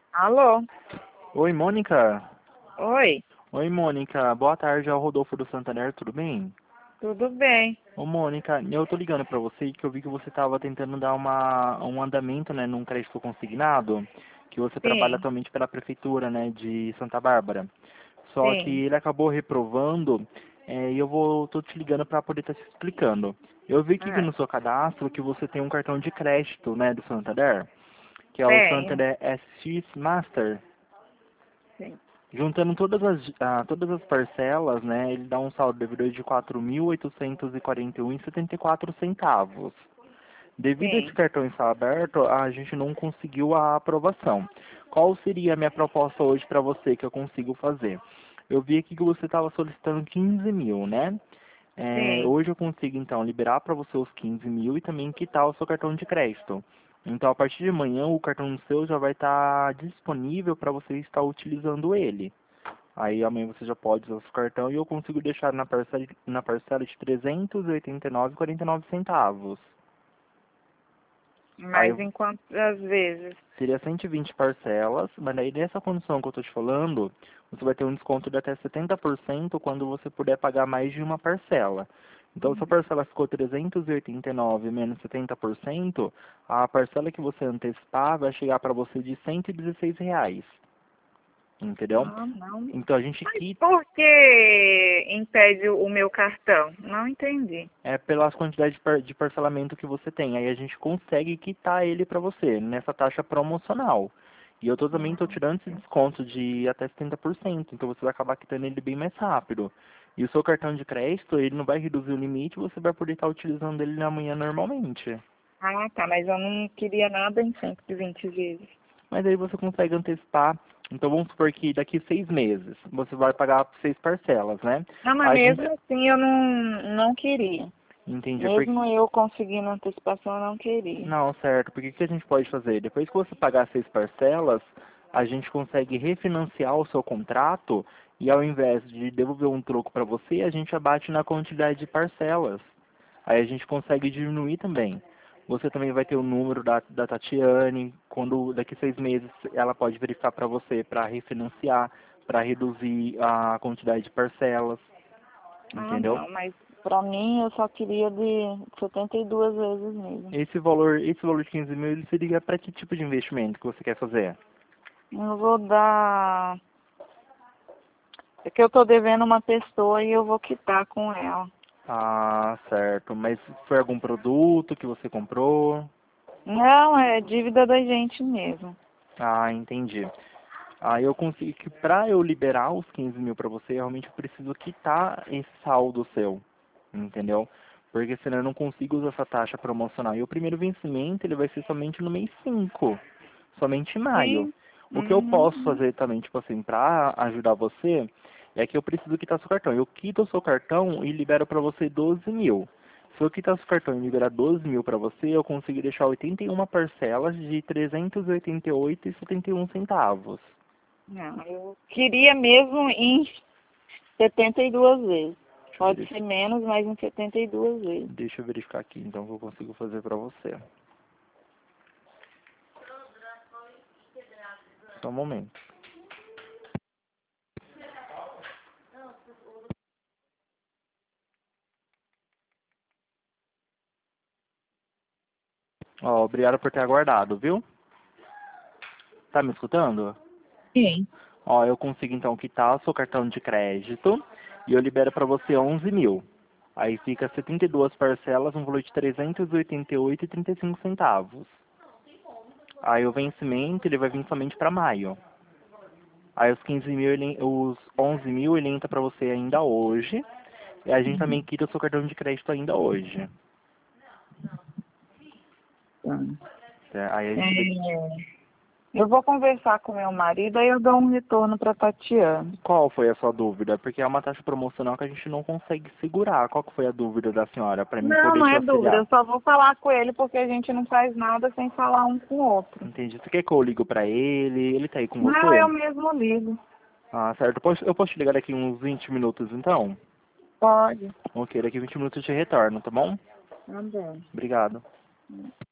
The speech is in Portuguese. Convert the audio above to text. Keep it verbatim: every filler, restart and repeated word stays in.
Alô? Oi, Mônica. Oi, Oi, Mônica. Boa tarde, é o Rodolfo do Santander, tudo bem? tudo bem? Ô, Mônica, eu tô ligando pra você que eu vi que você tava tentando dar uma, um andamento, né, num crédito consignado, que você trabalha Sim, atualmente pela prefeitura, né, de Santa Bárbara. Só que sim. ele acabou reprovando, é, e eu vou, tô te ligando pra poder estar te explicando. Eu vi que Ah, no seu cadastro que você tem um cartão de crédito, né, do Santander, que é o tenho. Santander S X Master. Sim. Juntando todas as, ah, todas as parcelas, né, ele dá um saldo devedor de quatro mil oitocentos e quarenta e um e setenta e quatro centavos. Devido a esse Sim. cartão estar aberto, a gente não conseguiu a aprovação. Qual seria a minha proposta hoje para você que eu consigo fazer? Eu vi aqui que você estava solicitando quinze mil, né? É, Sim. hoje eu consigo então liberar para você os quinze mil e também quitar o seu cartão de crédito. Então, a partir de amanhã, o cartão seu já vai estar disponível para você estar utilizando ele. Aí amanhã você já pode usar o seu cartão e eu consigo deixar na parcela, na parcela de trezentos e oitenta e nove e quarenta e nove centavos. Aí Mas em quantas vezes? seria cento e vinte parcelas, mas aí nessa condição que eu estou te falando, você vai ter um desconto de até setenta por cento quando você puder pagar mais de uma parcela. Então, se a parcela ficou trezentos e oitenta e nove menos setenta por cento, a parcela que você antecipar vai chegar para você de cento e dezesseis reais, entendeu? Ah, não. Então, a gente Mas quita. por que impede o meu cartão? Não entendi. É pelas quantidades de par- de parcelamento que você tem. Aí a gente consegue quitar ele para você nessa taxa promocional. E eu tô, também estou Ah, tirando esse desconto de até setenta por cento. Então você vai acabar quitando ele bem mais rápido. E o seu cartão de crédito, ele não vai reduzir o limite, você vai poder estar utilizando ele na manhã normalmente. Ah, tá, mas eu não queria nada em cento e vinte vezes. Mas aí você consegue antecipar. Então vamos supor que daqui seis meses você vai pagar seis parcelas, né? Não, mas A gente mesmo assim eu não, não queria. entende porque Mesmo eu conseguindo antecipação, eu não queria. não, certo. Porque o que a gente pode fazer? Depois que você pagar seis parcelas, a gente consegue refinanciar o seu contrato e ao invés de devolver um troco para você, a gente abate na quantidade de parcelas. Aí a gente consegue diminuir também. Você também vai ter o número da, da Tatiane, quando daqui seis meses ela pode verificar para você para refinanciar, para reduzir a quantidade de parcelas, Ah, entendeu? não, mas pra mim eu só queria de setenta e duas vezes mesmo. Esse valor, esse valor de quinze mil, ele seria para que tipo de investimento que você quer fazer? Eu vou dar. É que eu tô devendo uma pessoa e eu vou quitar com ela. Ah, certo. Mas foi algum produto que você comprou? Não, é dívida da gente mesmo. Ah, entendi. Aí eu consigo que para eu liberar os quinze mil para você, realmente eu preciso quitar esse saldo seu, entendeu? Porque senão eu não consigo usar essa taxa promocional. E o primeiro vencimento, ele vai ser somente no mês cinco, somente em maio. Sim. O que eu posso Uhum. fazer também, tipo assim, para ajudar você, é que eu preciso quitar seu cartão. Eu quito o seu cartão e libero para você doze mil. Se eu quitar seu cartão e liberar doze mil para você, eu consigo deixar oitenta e uma parcelas de trezentos e oitenta e oito e setenta e um centavos. Não, eu queria mesmo em setenta e duas vezes. Deixa eu Pode ser verificar, menos, mas em setenta e duas vezes. deixa eu verificar aqui então o que eu consigo fazer para você. Só um momento. Ó, obrigado por ter aguardado, viu? Tá me escutando? Sim. Ó, eu consigo então quitar o seu cartão de crédito e eu libero para você onze mil. Aí fica setenta e duas parcelas, um valor de trezentos e oitenta e oito e trinta e cinco centavos. Aí o vencimento ele vai vir somente para maio. Aí os quinze mil, ele, os onze mil ele entra para você ainda hoje. E a gente também quita o seu cartão de crédito ainda hoje. Tá. É, aí a gente vê É, eu vou conversar com meu marido, aí eu dou um retorno para Tatiana. qual foi a sua dúvida, porque é uma taxa promocional que a gente não consegue segurar. Qual que foi a dúvida da senhora para mim Não, poder não te é dúvida. auxiliar? Eu só vou falar com ele porque a gente não faz nada sem falar um com o outro. Entendi. Você quer que eu ligo para ele? Ele tá aí com Não, eu você? mesmo ligo. Ah, certo. Eu posso, eu posso te ligar daqui uns vinte minutos, então? Pode. Ok, daqui vinte minutos eu te retorno, tá bom? Tá bom. Obrigado.